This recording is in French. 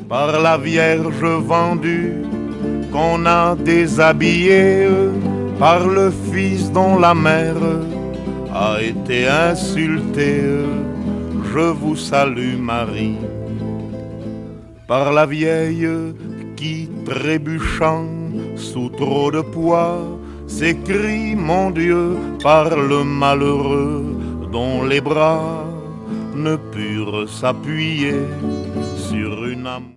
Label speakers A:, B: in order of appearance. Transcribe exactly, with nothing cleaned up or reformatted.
A: par la Vierge vendue qu'on a déshabillée, par le Fils dont la mère a été insultée. Je vous salue Marie. Par la vieille qui, trébuchant sous trop de poids, s'écrie mon Dieu, par le malheureux dont les bras ne purent s'appuyer sur une âme.